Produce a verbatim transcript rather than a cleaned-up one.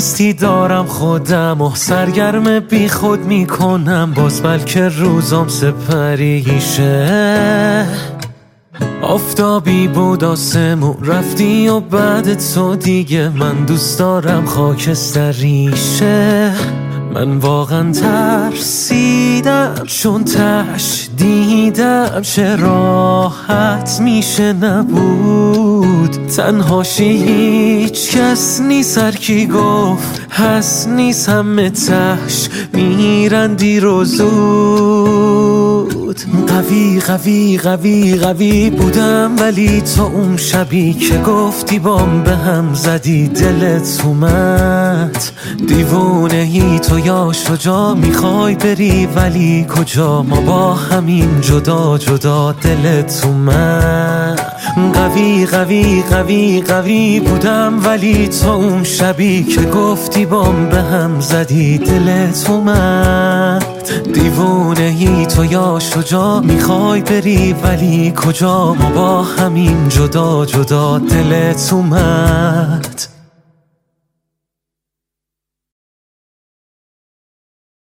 نیستی دارم خودم و سرگرم بی خود میکنم، باز بلکه روزام سپریشه. آفتابی بود آسمون رفتی و بعد تو دیگه من دوست دارم خاکستریشه. من واقعا ترسیدم چون تش دیدم چه راحت میشه نبود تنهاشی. هیچ کس نیست، هر کی گفت هست نیست، همه تش میرن دیر و زود. قوی قوی قوی قوی بودم ولی تو اون شبی که گفتی بام به هم زدی دلت اومد. دیوونه ای تو یا شجاع میخوای بری ولی کجا، ما با همین جدا جدا دلت اومد. قوی قوی قوی قوی بودم ولی تو اون شبی که گفتی بام به هم زدی دلت اومد. دیوونه ای تو یا شجاع میخوای بری ولی کجا، ما با همین جدا جدا دلت اومد.